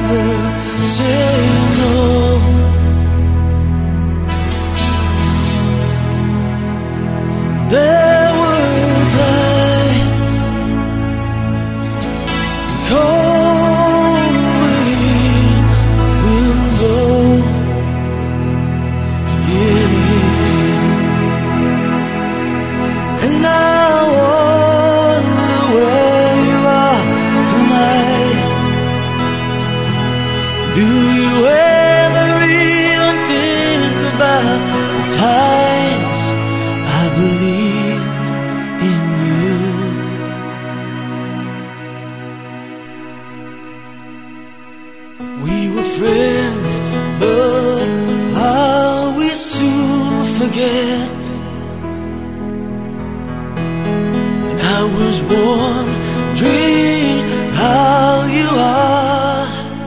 never say no. There were times cold wind will blow, yeah. And I wonder where you are tonight. Do you ever even think about the times I believed in you? We were friends, but how we soon forget. And I was wondering how you are,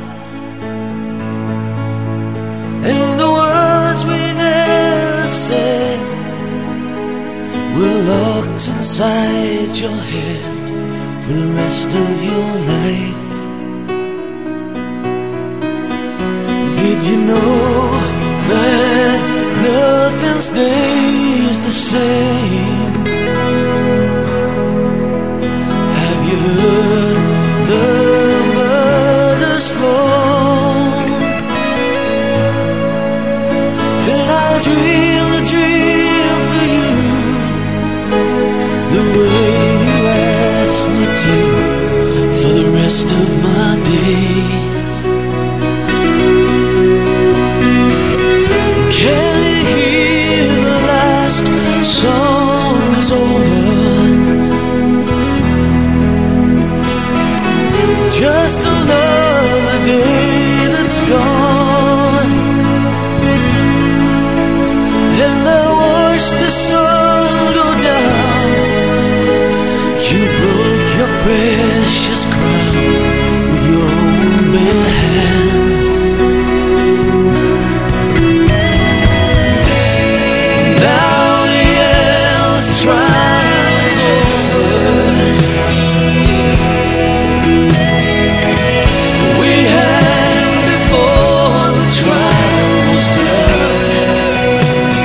and the words we never said were locked inside your head for the rest of your life. Did you know that nothing stays the same? Have you heard the birds flown? And I'll dream the dream for you, the way you asked me to, for the rest of my days. Can you hear the last song is over? It's just another day that's gone, and I watch the sun go down. You broke your precious crown with your own bare hands. Now the endless trial is over. We hang before the trial was done.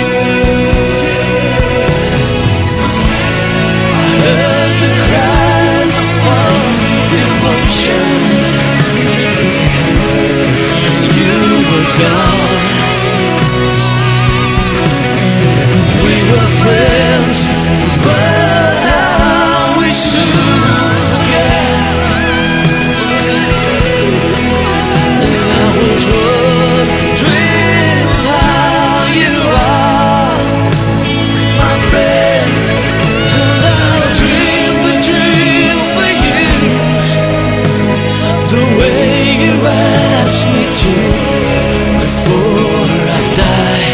I heard the cries of false devotion, and you were gone. We were friends, but how we soon forget. And I was wondering how you are, my friend. And I'll dream the dream for you, the way you asked me to, before I die.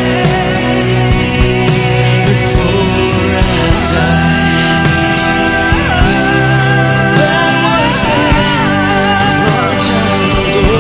Before I die. That was then, a long time ago.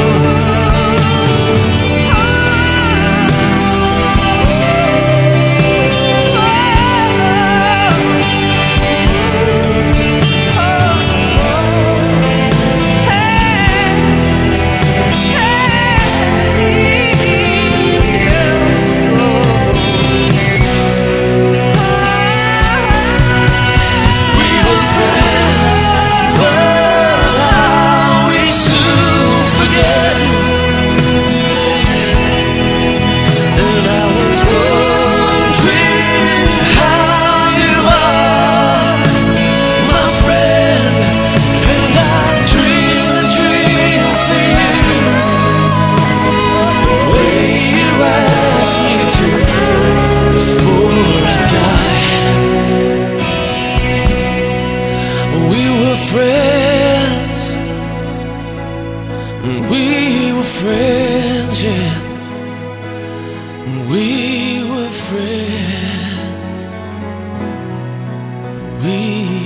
We were friends, but how we soon forget. And I was wondering how you are, my friend. And I dreamed the dream for you, the way you asked me to, before I die. We were friends, we were friends, yeah. We were friends, we